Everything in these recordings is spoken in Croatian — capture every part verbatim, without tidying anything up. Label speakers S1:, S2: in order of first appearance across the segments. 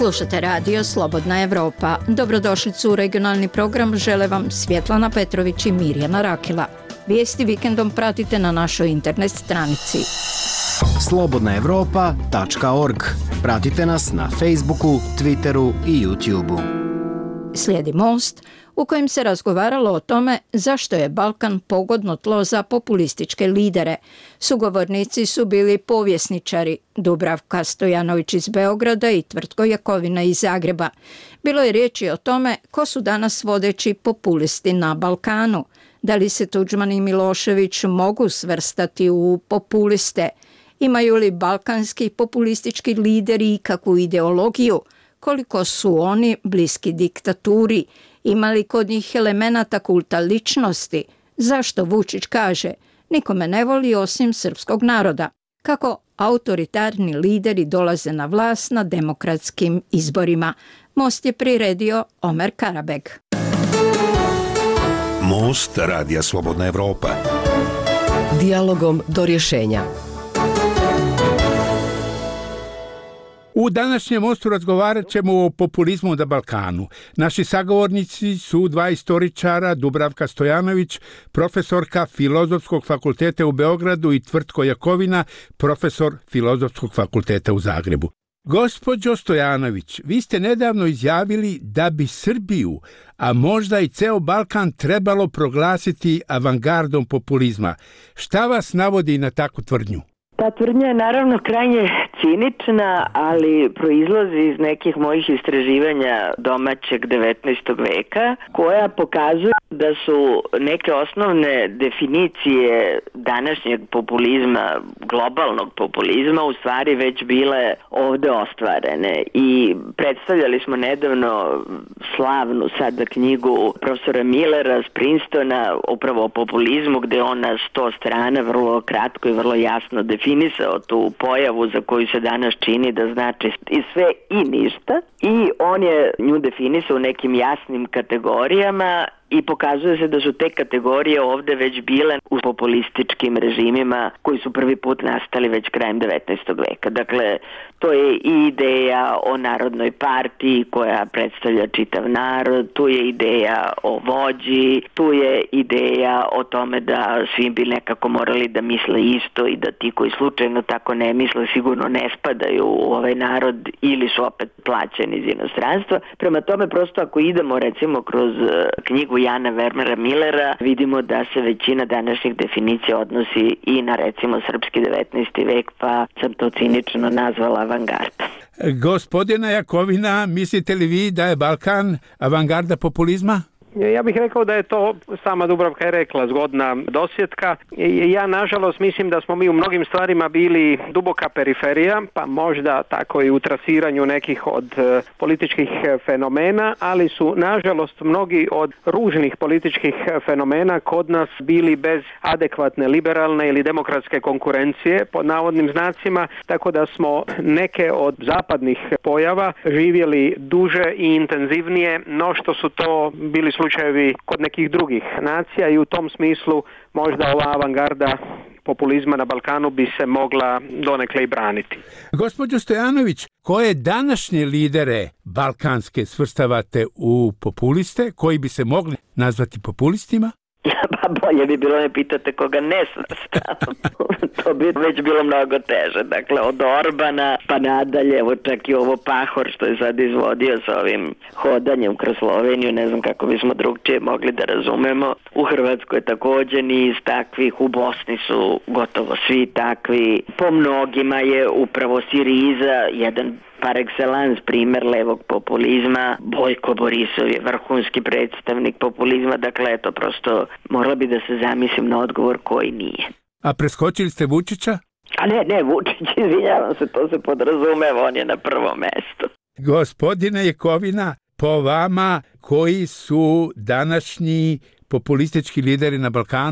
S1: Slušate radio Slobodna Evropa. Dobrodošlicu u regionalni program žele vam Svjetlana Petrović i Mirjana Rakila. Vijesti vikendom pratite na našoj internet stranici
S2: slobodna evropa tačka org. Pratite nas na Facebooku, Twitteru i YouTubeu.
S1: Slijedi Most, u kojem se razgovaralo o tome zašto je Balkan pogodno tlo za populističke lidere. Sugovornici su bili povjesničari Dubravka Stojanović iz Beograda i Tvrtko Jakovina iz Zagreba. Bilo je riječi o tome ko su danas vodeći populisti na Balkanu. Da li se Tuđman i Milošević mogu svrstati u populiste? Imaju li balkanski populistički lideri ikakvu ideologiju? Koliko su oni bliski diktaturi? Ima li kod njih elemenata kulta ličnosti? Zašto Vučić kaže nikome ne voli osim srpskog naroda? Kako autoritarni lideri dolaze na vlast na demokratskim izborima? Most je priredio Omer Karabeg.
S3: Most radija Slobodna Evropa.
S4: Dijalogom do rješenja.
S5: U današnjem Mostu razgovarat ćemo o populizmu na Balkanu. Naši sagovornici su dva istoričara, Dubravka Stojanović, profesorka Filozofskog fakulteta u Beogradu, i Tvrtko Jakovina, profesor Filozofskog fakulteta u Zagrebu. Gospođo Stojanović, vi ste nedavno izjavili da bi Srbiju, a možda i ceo Balkan, trebalo proglasiti avangardom populizma. Šta vas navodi na takvu tvrdnju?
S6: Ta tvrdnja je naravno krajnje cinična, ali proizlazi iz nekih mojih istraživanja domaćeg devetnaestog veka, koja pokazuju da su neke osnovne definicije današnjeg populizma, globalnog populizma, u stvari već bile ovde ostvarene. I predstavljali smo nedavno slavnu sada knjigu profesora Millera s Princetona, upravo o populizmu, gde on na sto strana vrlo kratko i vrlo jasno definisao tu pojavu za koju se danas čini da znači i sve i ništa, i on je nju definisao u nekim jasnim kategorijama i pokazuje se da su te kategorije ovde već bile u populističkim režimima koji su prvi put nastali već krajem devetnaestog veka. Dakle, to je i ideja o narodnoj partiji koja predstavlja čitav narod, tu je ideja o vođi, tu je ideja o tome da svi bi nekako morali da misle isto i da ti koji slučajno tako ne misle sigurno ne spadaju u ovaj narod ili su opet plaćeni iz inostranstva. Prema tome, prosto ako idemo recimo kroz knjigu Jana Vermera Millera, vidimo da se većina današnjih definicija odnosi i na recimo srpski devetnaesti vek, pa sam to cinično nazvala avangarda.
S5: Gospodina Jakovina, mislite li vi da je Balkan avangarda populizma?
S7: Ja bih rekao da je to, sama Dubravka je rekla, zgodna dosjetka. Ja nažalost mislim da smo mi u mnogim stvarima bili duboka periferija, pa možda tako i u trasiranju nekih od političkih fenomena, ali su nažalost mnogi od ružnih političkih fenomena kod nas bili bez adekvatne liberalne ili demokratske konkurencije, pod navodnim znacima, tako da smo neke od zapadnih pojava živjeli duže i intenzivnije no što su to bili slučajevi kod nekih drugih nacija, i u tom smislu možda ova avangarda populizma na Balkanu bi se mogla donekle i braniti.
S5: Gospođo Stojanović, koje današnje lidere balkanske svrstavate u populiste, koji bi se mogli nazvati populistima?
S6: Pa bolje bi bilo ne pitate koga ne svrstavam. To bi već bilo mnogo teže. Dakle, od Orbana pa nadalje, evo čak i ovo Pahor što je sad izvodio sa ovim hodanjem kroz Sloveniju, ne znam kako bismo drugčije mogli da razumemo. U Hrvatskoj je također niz takvih, u Bosni su gotovo svi takvi. Po mnogima je upravo Siriza jedan par excellence primjer levog populizma. Bojko Borisov je vrhunski predstavnik populizma, dakle eto prosto morala bi da se zamislim na odgovor koji nije.
S5: A preskočili ste Vučića?
S6: A ne, ne, Vučić, izvinjavam se, to se podrazumeva, on je na prvom mestu.
S5: Gospodine Jakovina, po vama koji su današnji populistički lideri na Balkanu?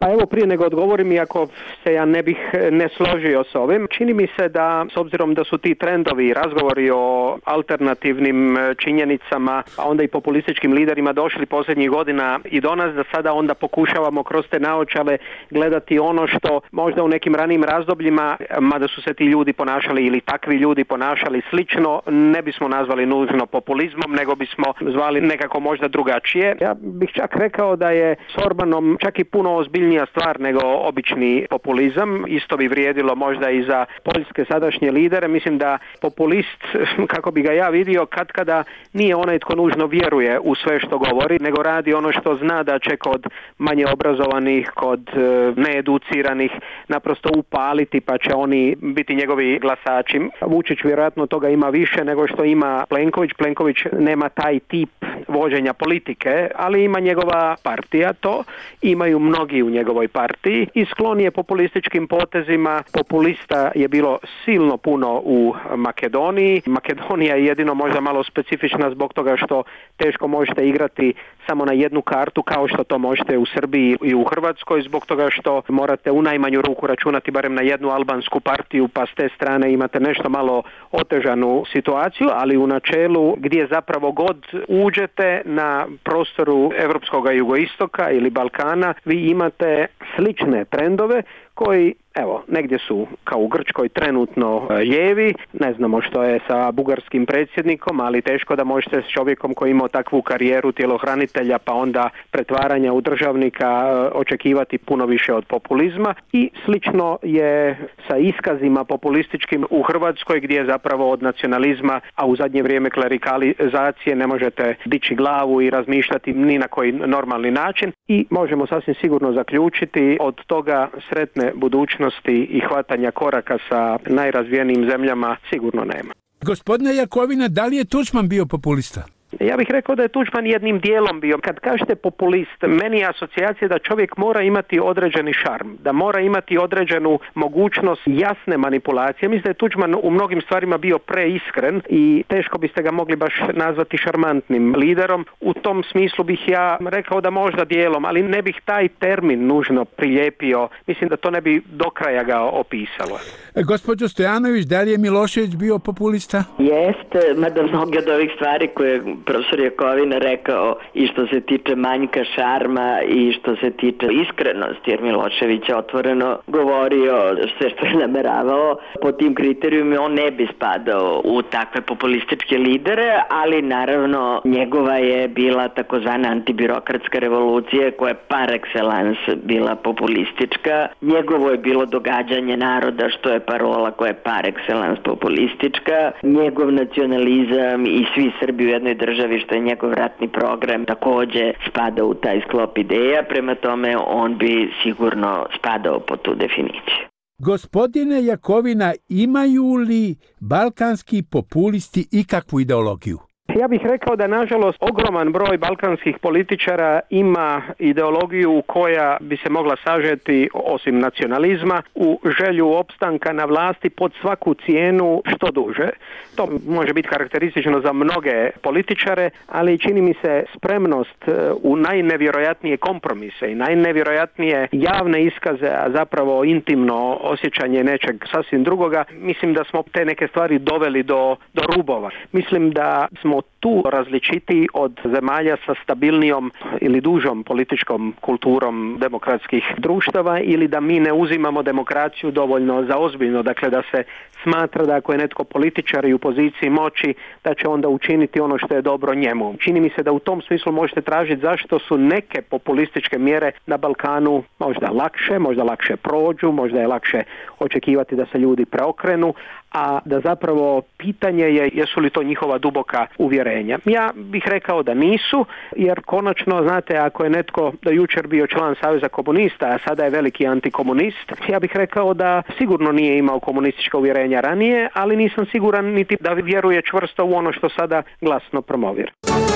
S7: Pa evo prije nego odgovorim, iako se ja ne bih ne složio s ovim, čini mi se da s obzirom da su ti trendovi i razgovori o alternativnim činjenicama, a onda i populističkim liderima došli posljednjih godina i do nas, da sada onda pokušavamo kroz te naočale gledati ono što možda u nekim ranijim razdobljima, mada su se ti ljudi ponašali ili takvi ljudi ponašali slično, ne bismo nazvali nužno populizmom, nego bismo zvali nekako možda drugačije. Ja bih čak rekao da je s Orbanom čak i puno ozbiljnija stvar nego obični populizam. Isto bi vrijedilo možda i za poljske sadašnje lidere. Mislim da populist, kako bi ga ja vidio, katkada nije onaj tko nužno vjeruje u sve što govori, nego radi ono što zna da će kod manje obrazovanih, kod needuciranih naprosto upaliti, pa će oni biti njegovi glasači. Vučić vjerojatno toga ima više nego što ima Plenković. Plenković nema taj tip vođenja politike, ali ima njegova partija to, imaju mnogi u njegovoj partiji i sklon je populističkim potezima. Populista je bilo silno puno u Makedoniji. Makedonija je jedino možda malo specifična zbog toga što teško možete igrati samo na jednu kartu kao što to možete u Srbiji i u Hrvatskoj, zbog toga što morate u najmanju ruku računati barem na jednu albansku partiju, pa s te strane imate nešto malo otežanu situaciju, ali u načelu gdje zapravo god uđete na prostoru europskog jugoistoka ili Balkana, vi imate slične trendove koji, evo, negdje su kao u Grčkoj trenutno lijevi, ne znamo što je sa bugarskim predsjednikom, ali teško da možete s čovjekom koji imao takvu karijeru tjelohranitelja pa onda pretvaranja u državnika očekivati puno više od populizma. I slično je sa iskazima populističkim u Hrvatskoj, gdje zapravo od nacionalizma, a u zadnje vrijeme klerikalizacije, ne možete dići glavu i razmišljati ni na koji normalni način i možemo sasvim sigurno zaključiti od toga sretne budućnosti i hvatanja koraka sa najrazvijenijim zemljama sigurno nema.
S5: Gospodine Jakovina, da li je Tuđman bio populista?
S7: Ja bih rekao da je Tuđman jednim dijelom bio. Kad kažete populist, meni je asocijacija da čovjek mora imati određeni šarm, da mora imati određenu mogućnost jasne manipulacije. Mislim da je Tuđman u mnogim stvarima bio preiskren i teško biste ga mogli baš nazvati šarmantnim liderom. U tom smislu bih ja rekao da možda dijelom, ali ne bih taj termin nužno prilijepio. Mislim da to ne bi do kraja ga opisalo.
S5: E, gospođo Stojanović, da li je Milošević bio populista?
S6: Jeste, mada mnogi od ovih stvari koje profesor Jakovina rekao i što se tiče manjka šarma i što se tiče iskrenosti, jer Milošević je otvoreno govorio sve što je nameravao. Po tim kriterijumima on ne bi spadao u takve populističke lidere, ali naravno njegova je bila takozvana antibirokratska revolucija koja je par excellence bila populistička. Njegovo je bilo događanje naroda, što je parola koja je par excellence populistička. Njegov nacionalizam i svi Srbi u jednoj državi, što je njegov ratni program, takođe spada u taj sklop ideja, prema tome on bi sigurno spadao po tu definiciju.
S5: Gospodine Jakovina, imaju li balkanski populisti ikakvu ideologiju?
S7: Ja bih rekao da nažalost ogroman broj balkanskih političara ima ideologiju koja bi se mogla sažeti, osim nacionalizma, u želju opstanka na vlasti pod svaku cijenu što duže. To može biti karakteristično za mnoge političare, ali čini mi se spremnost u najnevjerojatnije kompromise i najnevjerojatnije javne iskaze, a zapravo intimno osjećanje nečeg sasvim drugoga. Mislim da smo te neke stvari doveli do, do rubova. Mislim da smo tu različiti od zemalja sa stabilnijom ili dužom političkom kulturom demokratskih društava, ili da mi ne uzimamo demokraciju dovoljno za ozbiljno, dakle da se smatra da ako je netko političar i u poziciji moći, da će onda učiniti ono što je dobro njemu. Čini mi se da u tom smislu možete tražiti zašto su neke populističke mjere na Balkanu možda lakše, možda lakše prođu, možda je lakše očekivati da se ljudi preokrenu, a da zapravo pitanje je jesu li to njihova duboka uvjerenja. Ja bih rekao da nisu, jer konačno, znate, ako je netko do jučer bio član Saveza komunista, a sada je veliki antikomunist, ja bih rekao da sigurno nije imao komunistička uvjerenja ranije, ali nisam siguran niti da vjeruje čvrsto u ono što sada glasno promovira.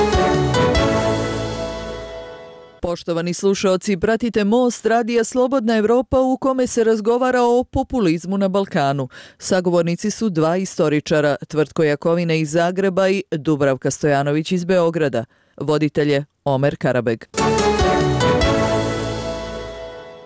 S8: Poštovani slušaoci, pratite Most radija Slobodna Evropa u kome se razgovara o populizmu na Balkanu. Sagovornici su dva istoričara, Tvrtko Jakovina iz Zagreba i Dubravka Stojanović iz Beograda. Voditelj je Omer Karabeg.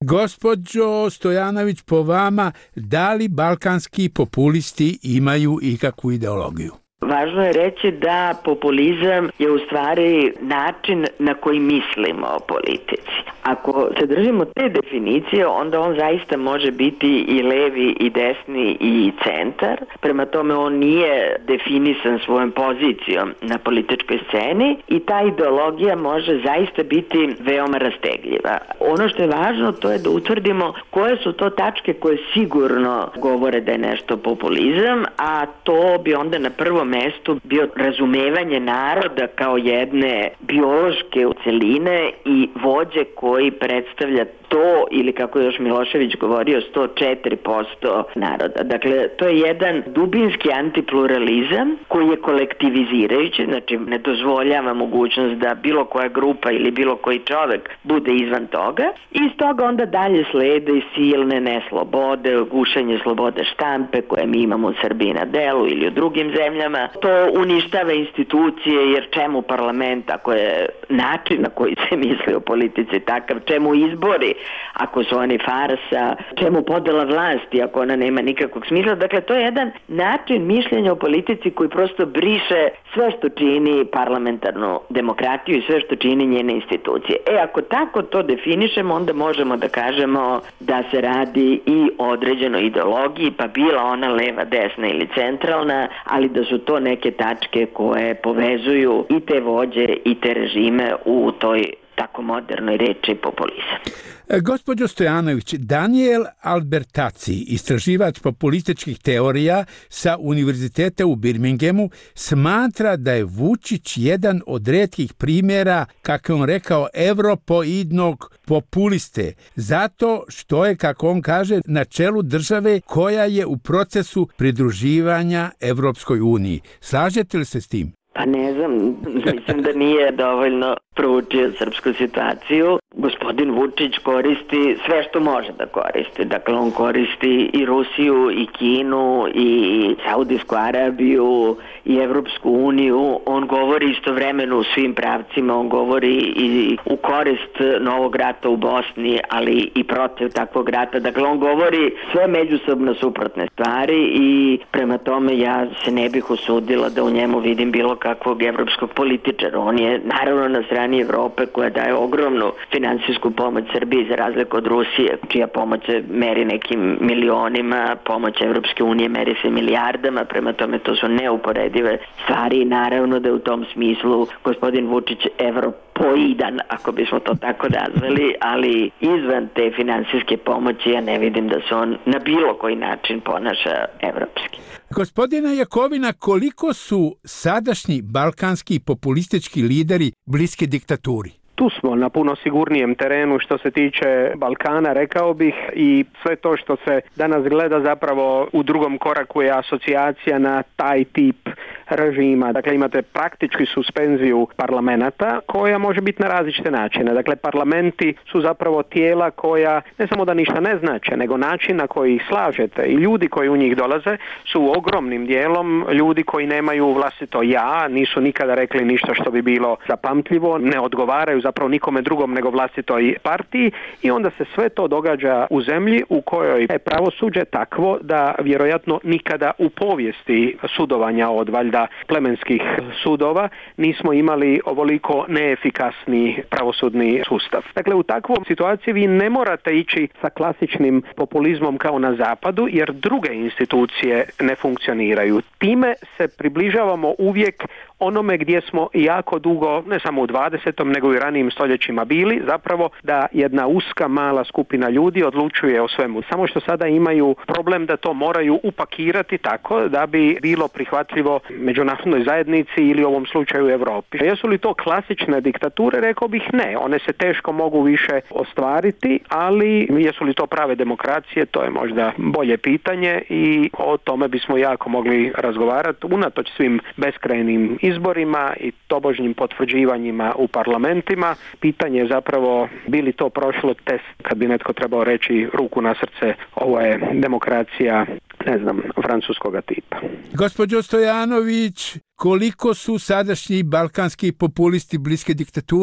S5: Gospođo Stojanović, po vama, da li balkanski populisti imaju ikakvu ideologiju?
S6: Važno je reći da populizam je u stvari način na koji mislimo o politici. Ako se držimo te definicije, onda on zaista može biti i levi, i desni, i centar. Prema tome on nije definisan svojom pozicijom na političkoj sceni i ta ideologija može zaista biti veoma rastegljiva. Ono što je važno to je da utvrdimo koje su to tačke koje sigurno govore da je nešto populizam, a to bi onda na prvom mestu bio razumevanje naroda kao jedne biološke celine i vođe koji predstavlja to, ili kako je još Milošević govorio, sto četiri posto naroda. Dakle, to je jedan dubinski antipluralizam koji je kolektivizirajući, znači ne dozvoljava mogućnost da bilo koja grupa ili bilo koji čovek bude izvan toga. I iz toga onda dalje slede i silne neslobode, gušenje slobode štampe koje mi imamo u Srbiji na delu ili u drugim zemljama. To uništava institucije, jer čemu parlament ako je način na koji se misli o politici takav, čemu izbori ako su oni farsa, čemu podela vlasti ako ona nema nikakvog smisla. Dakle, to je jedan način mišljenja o politici koji prosto briše sve što čini parlamentarnu demokratiju i sve što čini njene institucije. E, ako tako to definišemo, onda možemo da kažemo da se radi i o određenoj ideologiji, pa bila ona leva, desna ili centralna, ali da su to neke tačke koje povezuju i te vođe i te režime u toj tako modernoj reči populizam.
S5: Gospođo Stojanović, Daniel Albertazzi, istraživač populističkih teorija sa Univerziteta u Birminghamu, smatra da je Vučić jedan od retkih primjera, kako je on rekao, evropoidnog populiste, zato što je, kako on kaže, na čelu države koja je u procesu pridruživanja Evropskoj uniji. Slažete li se s tim?
S6: Pa ne znam, mislim da nije dovoljno proučio srpsku situaciju. Gospodin Vučić koristi sve što može da koristi. Dakle, on koristi i Rusiju, i Kinu, i Saudijsku Arabiju, i Evropsku uniju. On govori istovremeno u svim pravcima, on govori i u korist novog rata u Bosni, ali i protiv takvog rata. Dakle, on govori sve međusobno suprotne stvari i prema tome ja se ne bih usudila da u njemu vidim bilo kakvog evropskog političara. On je naravno na strani Evrope koja daje ogromnu finansijsku pomoć Srbiji za razliku od Rusije, čija pomoć se meri nekim milionima, pomoć Evropske unije meri se milijardama, prema tome to su neuporedive stvari i naravno da je u tom smislu gospodin Vučić evropoidan, ako bismo to tako nazvali, ali izvan te finansijske pomoći ja ne vidim da se on na bilo koji način ponaša evropski.
S5: Gospodina Jakovina, koliko su sadašnji balkanski populistički lideri bliski diktaturi?
S7: Tu smo na puno sigurnijem terenu što se tiče Balkana, rekao bih, i sve to što se danas gleda zapravo u drugom koraku je asocijacija na taj tip režima. Dakle, imate praktički suspenziju parlamenta koja može biti na različite načine. Dakle, parlamenti su zapravo tijela koja ne samo da ništa ne znače, nego način na koji ih slažete i ljudi koji u njih dolaze su ogromnim dijelom ljudi koji nemaju vlastito ja, nisu nikada rekli ništa što bi bilo zapamtljivo, ne odgovaraju zapravo nikome drugom nego vlastitoj partiji i onda se sve to događa u zemlji u kojoj je pravosuđe takvo da vjerojatno nikada u povijesti sudovanja od valjda plemenskih sudova nismo imali ovoliko neefikasni pravosudni sustav. Dakle, u takvom situaciji vi ne morate ići sa klasičnim populizmom kao na zapadu jer druge institucije ne funkcioniraju. Time se približavamo uvijek onome gdje smo jako dugo, ne samo u dvadesetom nego i ranijim stoljećima bili, zapravo da jedna uska mala skupina ljudi odlučuje o svemu. Samo što sada imaju problem da to moraju upakirati tako da bi bilo prihvatljivo međunarodnoj zajednici ili u ovom slučaju Europi. Jesu li to klasične diktature? Rekao bih ne. One se teško mogu više ostvariti, ali jesu li to prave demokracije? To je možda bolje pitanje i o tome bismo jako mogli razgovarati unatoč svim beskrajnim izborima i tobožnjim potvrđivanjima u parlamentima. Pitanje je zapravo bi li to prošlo test kad bi netko trebao reći ruku na srce, ovo je demokracija, ne znam, francuskoga tipa.
S5: Gospođo Stojanović, koliko su sadašnji balkanski populisti bliske diktaturi?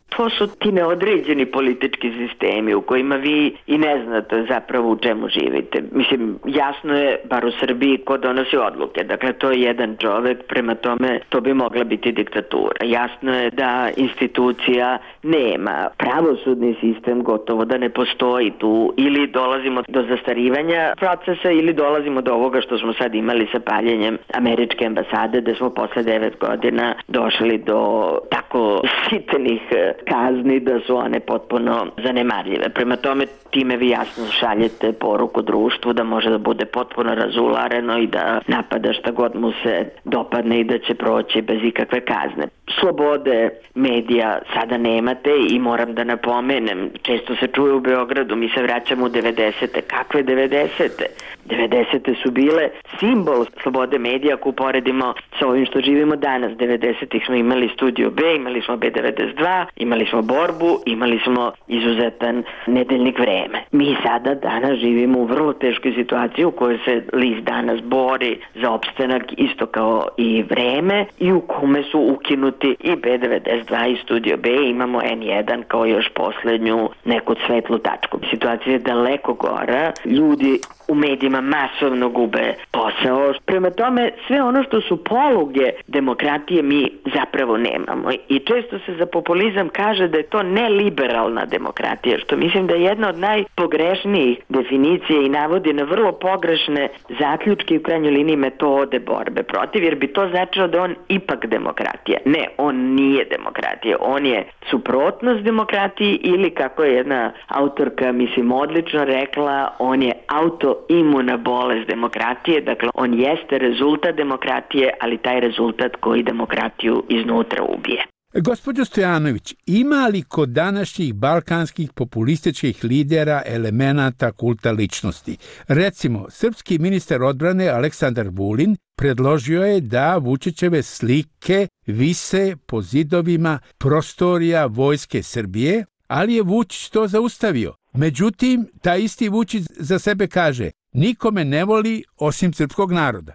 S6: To su ti neodređeni politički sistemi u kojima vi i ne znate zapravo u čemu živite. Mislim, jasno je, bar u Srbiji, ko donosi odluke. Dakle, to je jedan čovek, prema tome to bi mogla biti diktatura. Jasno je da institucija nema. Pravosudni sistem gotovo da ne postoji tu. Ili dolazimo do zastarivanja procesa ili dolazimo do ovoga što smo sad imali sa paljenjem američke ambasade, da smo posle devet godina došli do tako sitnih kazni da su one potpuno zanemarljive. Prema tome, time vi jasno šaljete poruku društvu da može da bude potpuno razulareno i da napada šta god mu se dopadne i da će proći bez ikakve kazne. Slobode medija sada nemate i moram da napomenem, često se čuje u Beogradu, mi se vraćamo u devedesete. Kakve devedesete? devedesete su bile simbol slobode medija ako uporedimo sa ovim što živimo danas. devedesetih smo imali Studio B, imali smo B devedeset dva, imali smo Borbu, imali smo izuzetan nedeljnik Vreme. Mi sada danas živimo u vrlo teškoj situaciji u kojoj se list Danas bori za opstanak isto kao i Vreme i u kome su ukinuti i B devedeset dva i Studio B, imamo N jedan kao još poslednju neku svetlu tačku. Situacija je daleko gora, ljudi u medijima masovno gube posao. Prema tome, sve ono što su poluge demokratije mi zapravo nemamo. I često se za populizam kaže da je to neliberalna demokratija, što mislim da je jedna od najpogrešnijih definicija i navodi na vrlo pogrešne zaključke i u krajnjoj liniji metode borbe protiv, jer bi to značilo da on ipak demokratija. Ne, on nije demokratija. On je suprotnost demokratiji ili, kako je jedna autorka, mislim, odlično rekla, on je auto imuna bolest demokratije, dakle on jeste rezultat demokratije, ali taj rezultat koji demokratiju iznutra ubije.
S5: Gospođo Stojanović, ima li kod današnjih balkanskih populističkih lidera elemenata kulta ličnosti? Recimo, srpski ministar odbrane Aleksandar Vulin predložio je da Vučićeve slike vise po zidovima prostorija Vojske Srbije, ali je Vučić to zaustavio. Međutim, taj isti Vučić za sebe kaže: nikome ne voli osim srpskog naroda.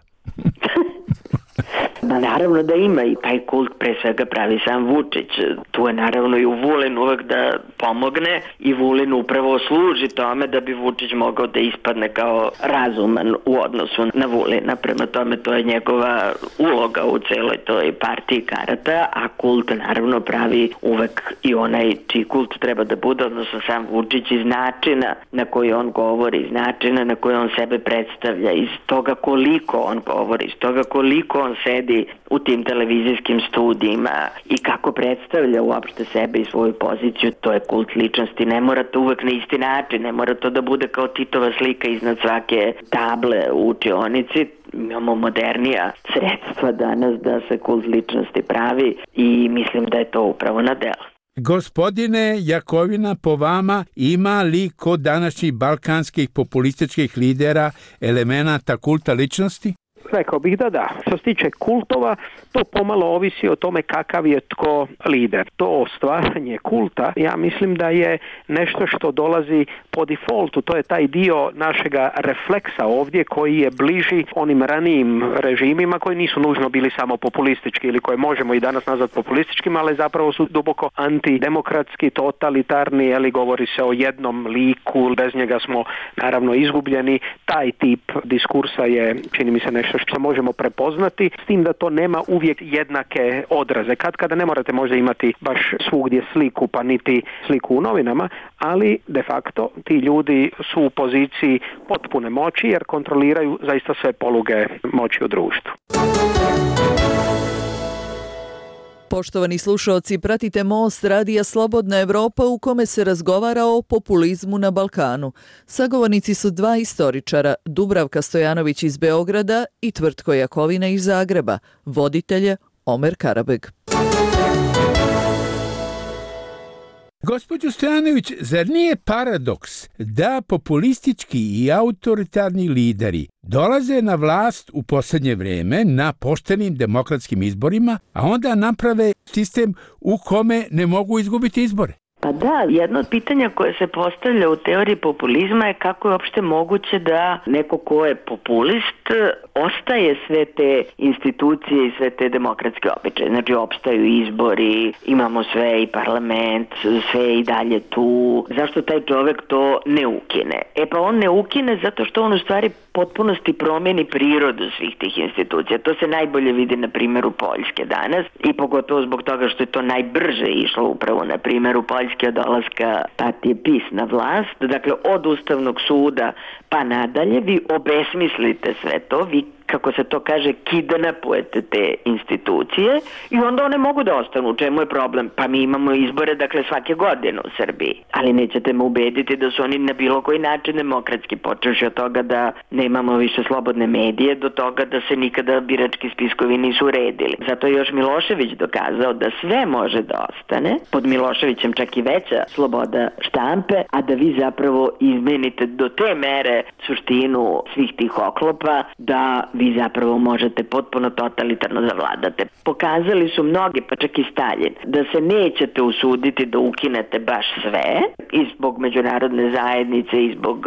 S6: Ma naravno da ima i taj kult pre svega pravi sam Vučić. Tu je naravno i u Vulin uvek da pomogne i Vulin upravo služi tome da bi Vučić mogao da ispadne kao razuman u odnosu na Vulina. Prema tome to je njegova uloga u celoj toj partiji karata, a kult naravno pravi uvek i onaj čiji kult treba da bude, odnosno sam Vučić, iz načina na koji on govori, iz načina na koji on sebe predstavlja, iz toga koliko on govori, iz toga koliko on sedi u tim televizijskim studijima i kako predstavlja uopšte sebe i svoju poziciju. To je kult ličnosti. Ne mora to uvek na isti način, ne mora to da bude kao Titova slika iznad svake table u učionici. Imamo modernija sredstva danas da se kult ličnosti pravi i mislim da je to upravo na delu.
S5: Gospodine Jakovina, po vama ima li kod današnjih balkanskih populističkih lidera elemenata kulta ličnosti?
S7: Rekao bih da da. Što se tiče kultova, to pomalo ovisi o tome kakav je tko lider. To stvaranje kulta, ja mislim da je nešto što dolazi po defaultu. To je taj dio našega refleksa ovdje koji je bliži onim ranijim režimima koji nisu nužno bili samo populistički ili koje možemo i danas nazvati populističkim, ali zapravo su duboko antidemokratski, totalitarni, ali govori se o jednom liku, bez njega smo naravno izgubljeni. Taj tip diskursa je, čini mi se, nešto što možemo prepoznati, s tim da to nema uvijek jednake odraze. Kad kada ne morate možda imati baš svugdje sliku, pa niti sliku u novinama, ali de facto ti ljudi su u poziciji potpune moći jer kontroliraju zaista sve poluge moći u društvu.
S8: Poštovani slušaoci, pratite Most radija Slobodna Evropa u kome se razgovara o populizmu na Balkanu. Sagovornici su dva istoričara, Dubravka Stojanović iz Beograda i Tvrtko Jakovina iz Zagreba, voditelje Omer Karabeg.
S5: Gospođo Stojanović, zar nije paradoks da populistički i autoritarni lideri dolaze na vlast u posljednje vrijeme na poštenim demokratskim izborima, a onda naprave sistem u kome ne mogu izgubiti izbore?
S6: Pa da, jedno od pitanja koje se postavlja u teoriji populizma je kako je uopšte moguće da neko ko je populist ostaje sve te institucije i sve te demokratske običaje. Znači, opstaju izbori, imamo sve i parlament, sve i dalje tu. Zašto taj čovek to ne ukine? E pa on ne ukine zato što on u stvari potpunosti promeni prirodu svih tih institucija. To se najbolje vidi na primjeru Poljske danas i pogotovo zbog toga što je to najbrže išlo upravo na primjeru Poljske od dolaska partije PiS na vlast. Dakle, od Ustavnog suda pa nadalje vi obesmislite sve to, vi kako se to kaže, kidnapujete te institucije i onda one mogu da ostanu. U čemu je problem? Pa mi imamo izbore, dakle, svake godine u Srbiji. Ali nećete me ubediti da su oni na bilo koji način demokratski, počevši od toga da nemamo više slobodne medije, do toga da se nikada birački spiskovi nisu uredili. Zato je još Milošević dokazao da sve može da ostane, pod Miloševićem čak i veća sloboda štampe, a da vi zapravo izmenite do te mere suštinu svih tih oklopa da vi zapravo možete potpuno totalitarno zavladate. Pokazali su mnogi, pa čak i Staljin, da se nećete usuditi da ukinete baš sve, i zbog međunarodne zajednice, i zbog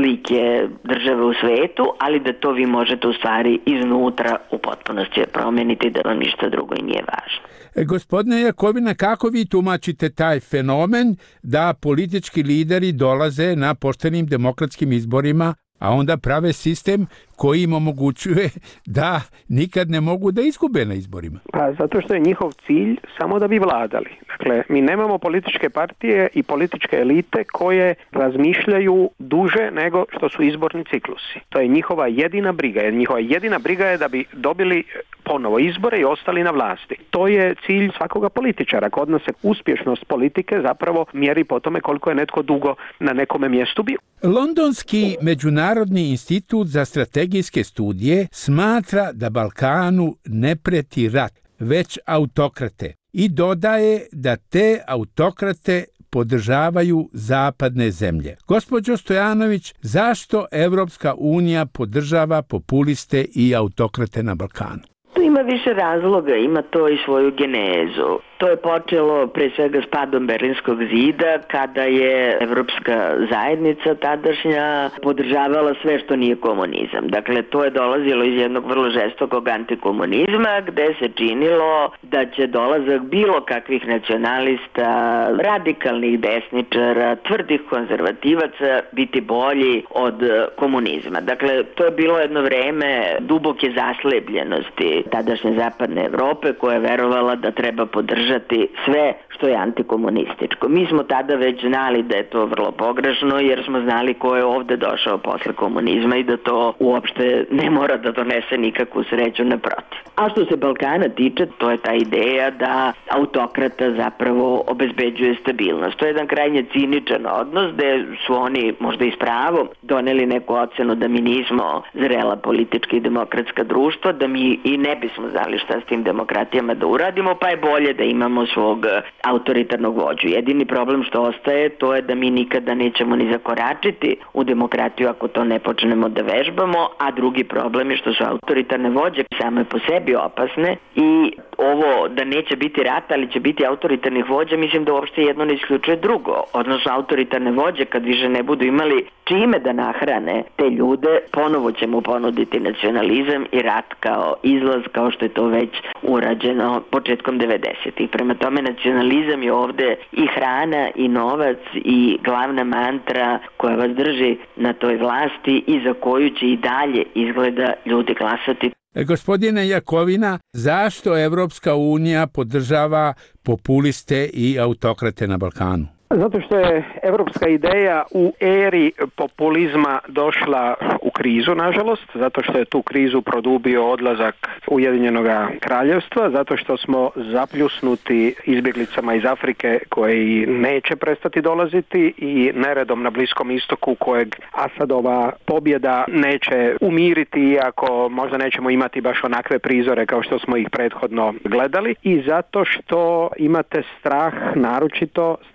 S6: slike države u svetu, ali da to vi možete u stvari iznutra u potpunosti promeniti, da vam ništa drugo i nije važno.
S5: E, gospodine Jakovina, kako vi tumačite taj fenomen da politički lideri dolaze na poštenim demokratskim izborima, a onda prave sistem koji im omogućuje da nikad ne mogu da izgube na izborima?
S7: Pa zato što je njihov cilj samo da bi vladali. Dakle, mi nemamo političke partije i političke elite koje razmišljaju duže nego što su izborni ciklusi. To je njihova jedina briga. Jer njihova jedina briga je da bi dobili ponovo izbore i ostali na vlasti. To je cilj svakoga političara. Kod nas se uspješnost politike zapravo mjeri po tome koliko je netko dugo na nekome mjestu bio.
S5: Londonski međunarodni institut za strategijske studije smatra da Balkanu ne preti rat, već autokrate, i dodaje da te autokrate podržavaju zapadne zemlje. Gospođo Stojanović, zašto Evropska unija podržava populiste i autokrate na Balkanu?
S6: Tu ima više razloga, ima to i svoju genezu. To je počelo pre svega s padom Berlinskog zida, kada je Evropska zajednica tadašnja podržavala sve što nije komunizam. Dakle, to je dolazilo iz jednog vrlo žestokog antikomunizma, gde se činilo da će dolazak bilo kakvih nacionalista, radikalnih desničara, tvrdih konzervativaca biti bolji od komunizma. Dakle, to je bilo jedno vreme duboke zaslepljenosti tadašnje zapadne Evrope, koja je verovala da treba podržati sve što je antikomunističko. Mi smo tada već znali da je to vrlo pogrešno, jer smo znali ko je ovde došao posle komunizma i da to uopšte ne mora da donese nikakvu sreću, naprotiv. A što se Balkana tiče, to je ta ideja da autokrata zapravo obezbeđuje stabilnost. To je jedan krajnje ciničan odnos, gde su oni možda i s pravom doneli neku ocenu da mi nismo zrela politička i demokratska društva, da mi i ne bismo znali šta s tim demokratijama da uradimo, pa je bolje da imamo svog autoritarnog vođu. Jedini problem što ostaje, to je da mi nikada nećemo ni zakoračiti u demokratiju ako to ne počnemo da vežbamo, a drugi problem je što su autoritarne vođe same po sebi opasne i ovo da neće biti rata, ali će biti autoritarnih vođa, mislim da uopšte jedno ne isključuje drugo. Odnosno, autoritarne vođe kad više ne budu imali čime da nahrane te ljude, ponovo će mu ponuditi nacionalizam i rat kao izlaz, kao što je to već urađeno početkom devedesetih. Prema tome, nacionalizam je ovde i hrana i novac i glavna mantra koja vas drži na toj vlasti i za koju će i dalje izgleda ljudi glasati.
S5: Gospodine Jakovina, zašto Evropska unija podržava populiste i autokrate na Balkanu?
S7: Zato što je evropska ideja u eri populizma došla u krizu, nažalost, zato što je tu krizu produbio odlazak Ujedinjenog kraljevstva, zato što smo zapljusnuti izbjeglicama iz Afrike koji neće prestati dolaziti i neredom na Bliskom istoku kojeg Asadova pobjeda neće umiriti, iako možda nećemo imati baš onakve prizore kao što smo ih prethodno gledali, i zato što imate strah, naročito strah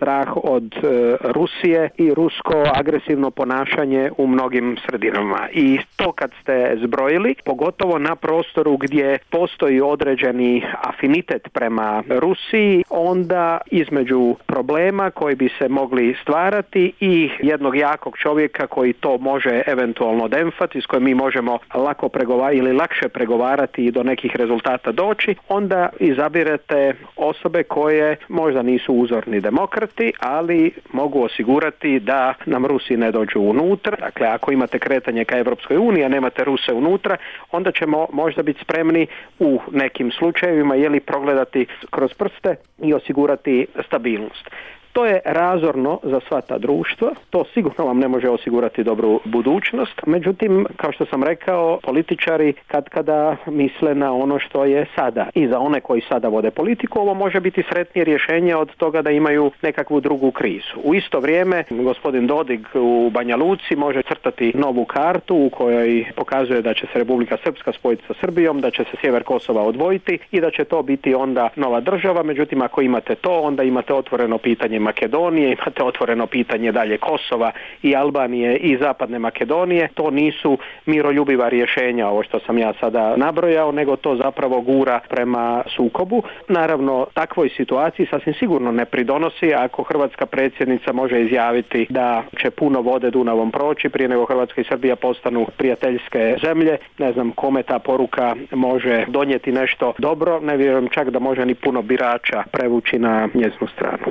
S7: od e, Rusije i rusko agresivno ponašanje u mnogim sredinama. I to kad ste zbrojili, pogotovo na prostoru gdje postoji određeni afinitet prema Rusiji, onda između problema koji bi se mogli stvarati i jednog jakog čovjeka koji to može eventualno demfati, s kojim mi možemo lako pregovarati ili lakše pregovarati i do nekih rezultata doći, onda izabirete osobe koje možda nisu uzorni demokrati, ali mogu osigurati da nam Rusi ne dođu unutra. Dakle, ako imate kretanje ka Europskoj uniji, a nemate Ruse unutra, onda ćemo možda biti spremni u nekim slučajevima jeli progledati kroz prste i osigurati stabilnost. To je razorno za sva ta društva, to sigurno vam ne može osigurati dobru budućnost, međutim, kao što sam rekao, političari kad kada misle na ono što je sada. I za one koji sada vode politiku, ovo može biti sretnije rješenje od toga da imaju nekakvu drugu krizu. U isto vrijeme, gospodin Dodik u Banja Luci može crtati novu kartu u kojoj pokazuje da će se Republika Srpska spojiti sa Srbijom, da će se sjever Kosova odvojiti i da će to biti onda nova država, međutim, ako imate to, onda imate otvoreno pitanje Makedonije, imate otvoreno pitanje dalje Kosova i Albanije i Zapadne Makedonije. To nisu miroljubiva rješenja, ovo što sam ja sada nabrojao, nego to zapravo gura prema sukobu. Naravno, takvoj situaciji sasvim sigurno ne pridonosi ako hrvatska predsjednica može izjaviti da će puno vode Dunavom proći prije nego Hrvatska i Srbija postanu prijateljske zemlje. Ne znam kome ta poruka može donijeti nešto dobro, ne vjerujem čak da može ni puno birača prevući na njezinu stranu.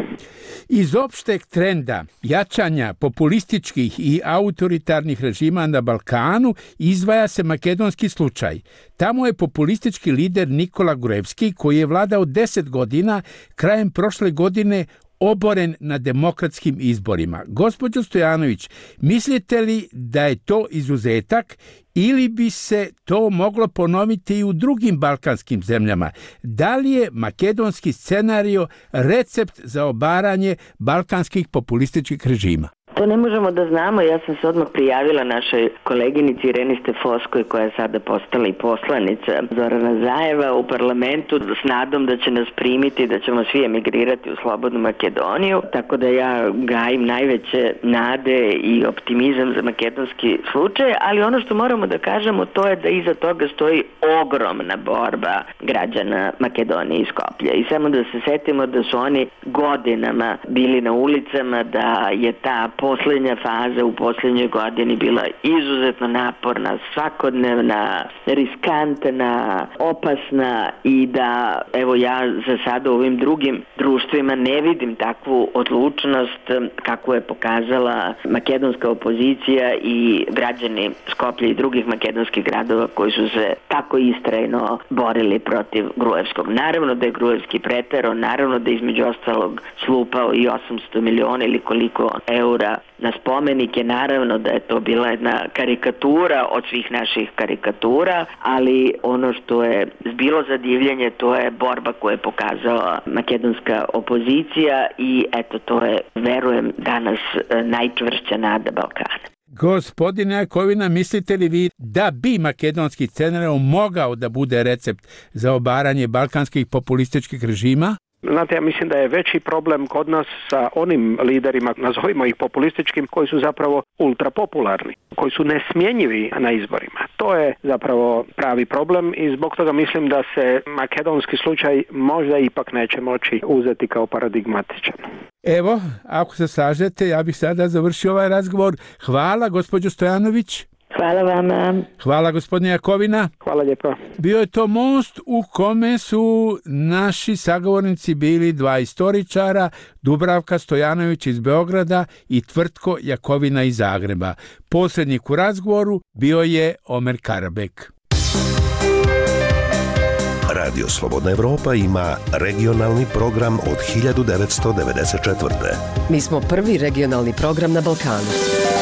S5: Iz opšteg trenda jačanja populističkih i autoritarnih režima na Balkanu izdvaja se makedonski slučaj. Tamo je populistički lider Nikola Gruevski, koji je vladao deset godina, krajem prošle godine oboren na demokratskim izborima. Gospođo Stojanović, mislite li da je to izuzetak ili bi se to moglo ponoviti i u drugim balkanskim zemljama? Da li je makedonski scenario recept za obaranje balkanskih populističkih režima?
S6: To ne možemo da znamo. Ja sam se odmah prijavila našoj koleginici Ireni Stefoskoj, koja je sada postala i poslanica Zorana Zajeva u parlamentu, s nadom da će nas primiti, da ćemo svi emigrirati u slobodnu Makedoniju. Tako da ja gajim najveće nade i optimizam za makedonski slučaj, ali ono što moramo da kažemo to je da iza toga stoji ogromna borba građana Makedonije i Skoplja. I samo da se setimo da su oni godinama bili na ulicama, da je ta posljednja faza u posljednjoj godini bila izuzetno naporna, svakodnevna, riskantna, opasna i da, evo ja za sada u ovim drugim društvima ne vidim takvu odlučnost kakvu je pokazala makedonska opozicija i građani Skoplja i drugih makedonskih gradova koji su se tako istrajno borili protiv Gruevskog. Naravno da je Gruevski preterao, naravno da je između ostalog slupao i osamsto miliona ili koliko eura na spomenike, naravno da je to bila jedna karikatura od svih naših karikatura, ali ono što je bilo za divljenje, to je borba koju je pokazala makedonska opozicija i eto to je, verujem, danas najčvršća nada Balkana.
S5: Gospodine Jakovina, mislite li vi da bi makedonski scenario mogao da bude recept za obaranje balkanskih populističkih režima?
S7: Znate, ja mislim da je veći problem kod nas sa onim liderima, nazovimo ih populističkim, koji su zapravo ultrapopularni, koji su nesmjenjivi na izborima. To je zapravo pravi problem i zbog toga mislim da se makedonski slučaj možda ipak neće moći uzeti kao paradigmatičan.
S5: Evo, ako se slažete, ja bih sada završio ovaj razgovor. Hvala, gospođo Stojanović.
S6: Hvala vama.
S5: Hvala, gospodine Jakovina.
S7: Hvala lijepo.
S5: Bio je to most u kome su naši sagovornici bili dva istoričara, Dubravka Stojanović iz Beograda i Tvrtko Jakovina iz Zagreba. Posrednik u razgovoru bio je Omer Karabek.
S3: Radio Slobodna Evropa ima regionalni program od hiljadu devetsto devedeset četvrte.
S4: Mi smo prvi regionalni program na Balkanu.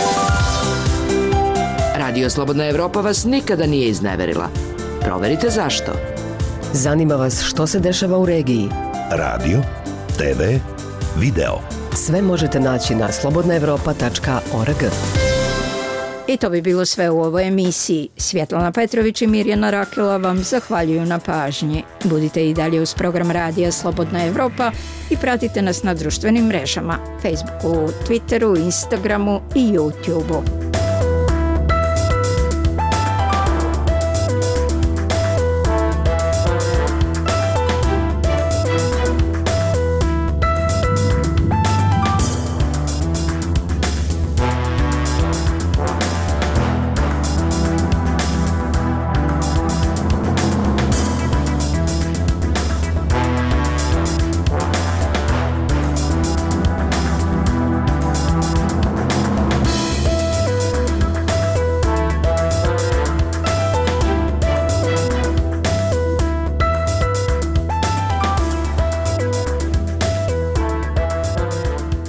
S9: Radio Slobodna Evropa vas nikada nije izneverila. Proverite zašto.
S4: Zanima vas što se dešava u regiji.
S3: Radio, te ve, video.
S4: Sve možete naći na slobodna evropa tačka org.
S1: I to bi bilo sve u ovoj emisiji. Svjetlana Petrović i Mirjana Rakela vam zahvaljuju na pažnji. Budite i dalje uz program Radija Slobodna Evropa i pratite nas na društvenim mrežama, Facebooku, Twitteru, Instagramu i YouTubeu.